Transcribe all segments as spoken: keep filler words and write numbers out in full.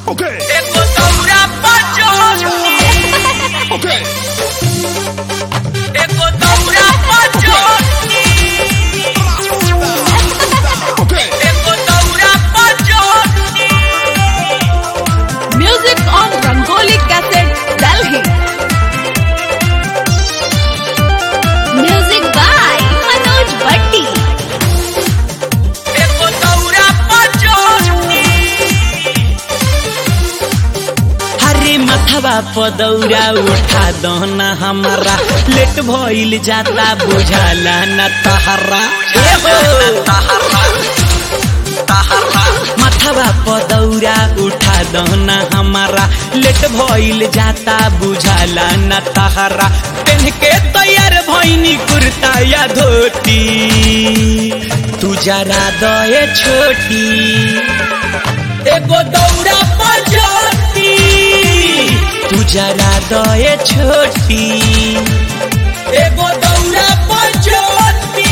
Okay. Eko taura pachoni. Okay. Eko taura pachoni. Okay. Eko taura pachoni. Music on Rangoli Cassette, Delhi. Music by Manoj Bhatti. Eko taura pachoni. हरे मथवा पदौरा उठा दहना हमारा late भइल जाता बुझाला न तहरा मथवा पदौरा उठा दहना हमारा लेट भइल जाता बुझाला न तहरा पहन के तैयार भइनी कुर्ता या धोती तू जरा दए छोटी Eko taura pachoni. तू जरा दए छोटी Eko taura pachoni.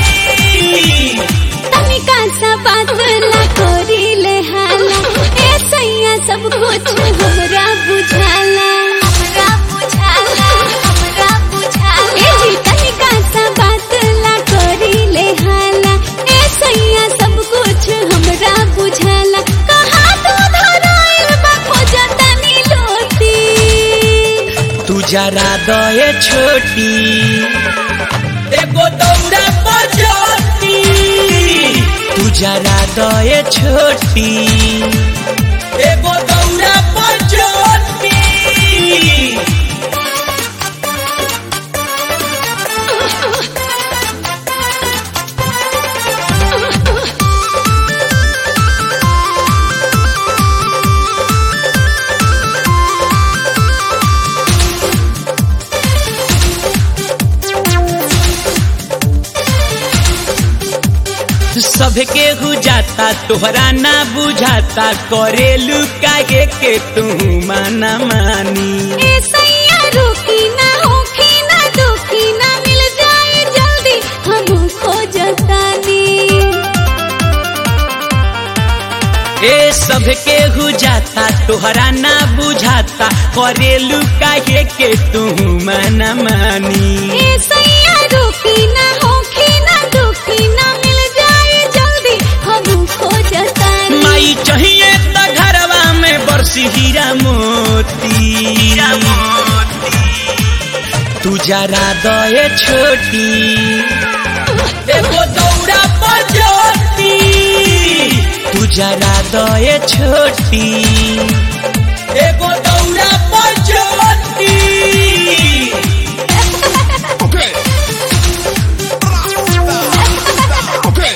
तनिका सा पातला कोरीले हाला ए सैया सब कुछ हमरा बुझाला हमरा बुझाला हमरा बुझाला ए जी तनिका सा पातला कोरीले हाला ए सैया सब कुछ हमरा बुझाला कहा तू धराइल बा खोजतनी लोटी तू जरा दए छोटी Eko taura pachoni. तू जरा दए छोटी Eko taura pachoni. सबके हो जाता तोहरा ना बुझाता करेलू काहे के तू माना मानी ए सैया रुकी ना होखी ना दुखी ना मिल जाए जल्दी हम खोजतानी ए सबके हो जाता तोहरा ना बुझाता करेलू काहे के तू माना मानी ए सैया रुकी ना होखी ना दुखी ना मिल जाए जल्दी हम खोजतानी माई चाहिए त घरवा में बरसी हीरा मोती तू जरा दए छोटी Eko taura pachoni. तू जरा दए छोटी Eko taura pachoni. Okay. Okay.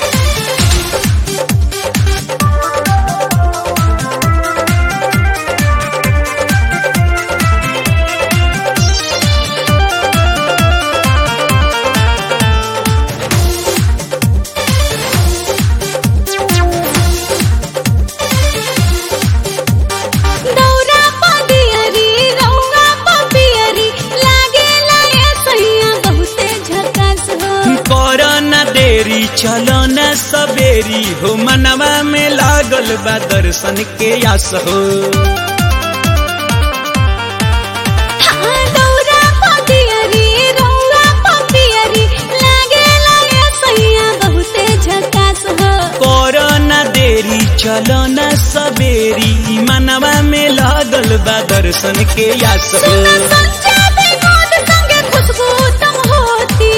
दौरा पदियरी रौरा पपियरी लागेला ए सैया बहुते झकास हो कर न देरी चलो न सबेरी हो मनवा में लागल बा दर्शन के आस हो हाँ दौरा पदियरी रौरा पपियरी लागेला ए सैया बहुते झकास हो कर न देरी चलो न सबेरी मनवा में लागल बा दर्शन के आस हो सुना संजय विनोद संगे खुशबू तुम होती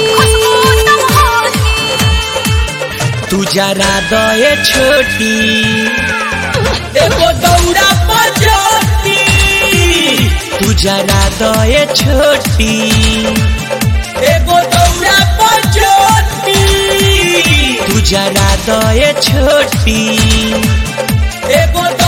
तू जरा दए छोटी Eko taura pachoni. तू जरा दए छोटी Eko taura pachoni. तू जरा दए छोटी Eko